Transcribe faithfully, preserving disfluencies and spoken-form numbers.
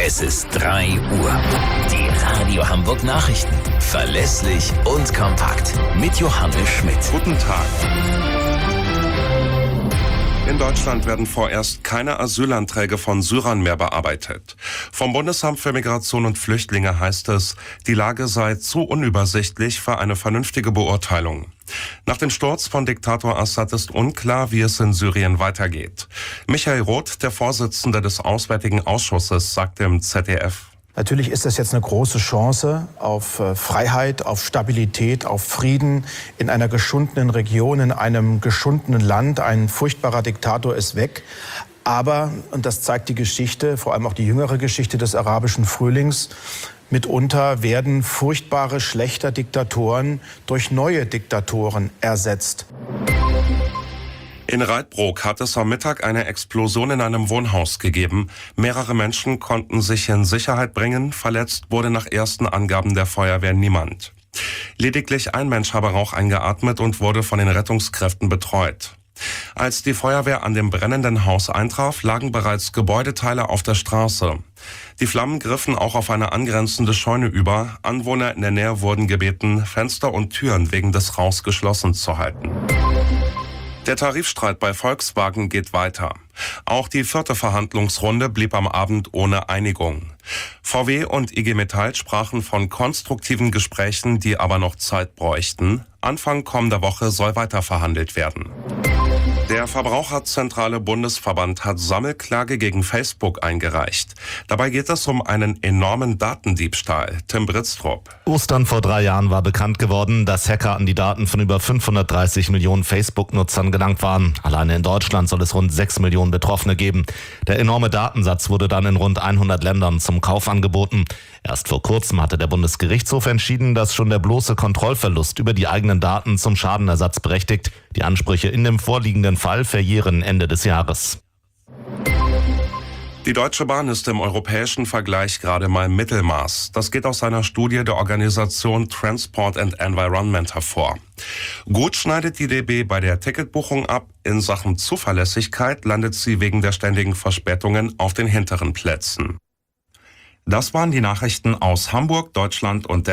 Es ist drei Uhr. Die Radio Hamburg Nachrichten. Verlässlich und kompakt. Mit Johannes Schmidt. Guten Tag. In Deutschland werden vorerst keine Asylanträge von Syrern mehr bearbeitet. Vom Bundesamt für Migration und Flüchtlinge heißt es, die Lage sei zu unübersichtlich für eine vernünftige Beurteilung. Nach dem Sturz von Diktator Assad ist unklar, wie es in Syrien weitergeht. Michael Roth, der Vorsitzende des Auswärtigen Ausschusses, sagte im Z D F: Natürlich ist das jetzt eine große Chance auf Freiheit, auf Stabilität, auf Frieden in einer geschundenen Region, in einem geschundenen Land. Ein furchtbarer Diktator ist weg. Aber, und das zeigt die Geschichte, vor allem auch die jüngere Geschichte des arabischen Frühlings, mitunter werden furchtbare, schlechte Diktatoren durch neue Diktatoren ersetzt. In Reitbrook hat es am Mittag eine Explosion in einem Wohnhaus gegeben. Mehrere Menschen konnten sich in Sicherheit bringen. Verletzt wurde nach ersten Angaben der Feuerwehr niemand. Lediglich ein Mensch habe Rauch eingeatmet und wurde von den Rettungskräften betreut. Als die Feuerwehr an dem brennenden Haus eintraf, lagen bereits Gebäudeteile auf der Straße. Die Flammen griffen auch auf eine angrenzende Scheune über. Anwohner in der Nähe wurden gebeten, Fenster und Türen wegen des Rauchs geschlossen zu halten. Der Tarifstreit bei Volkswagen geht weiter. Auch die vierte Verhandlungsrunde blieb am Abend ohne Einigung. V W und I G Metall sprachen von konstruktiven Gesprächen, die aber noch Zeit bräuchten. Anfang kommender Woche soll weiter verhandelt werden. Der Verbraucherzentrale Bundesverband hat Sammelklage gegen Facebook eingereicht. Dabei geht es um einen enormen Datendiebstahl. Tim Britztrup. Ostern vor drei Jahren war bekannt geworden, dass Hacker an die Daten von über fünfhundertdreißig Millionen Facebook-Nutzern gelangt waren. Alleine in Deutschland soll es rund sechs Millionen Betroffene geben. Der enorme Datensatz wurde dann in rund hundert Ländern zum Kauf angeboten. Erst vor kurzem hatte der Bundesgerichtshof entschieden, dass schon der bloße Kontrollverlust über die eigenen Daten zum Schadenersatz berechtigt. Die Ansprüche in dem vorliegenden Fall verjähren Ende des Jahres. Die Deutsche Bahn ist im europäischen Vergleich gerade mal Mittelmaß. Das geht aus einer Studie der Organisation Transport and Environment hervor. Gut schneidet die D B bei der Ticketbuchung ab. In Sachen Zuverlässigkeit landet sie wegen der ständigen Verspätungen auf den hinteren Plätzen. Das waren die Nachrichten aus Hamburg, Deutschland und der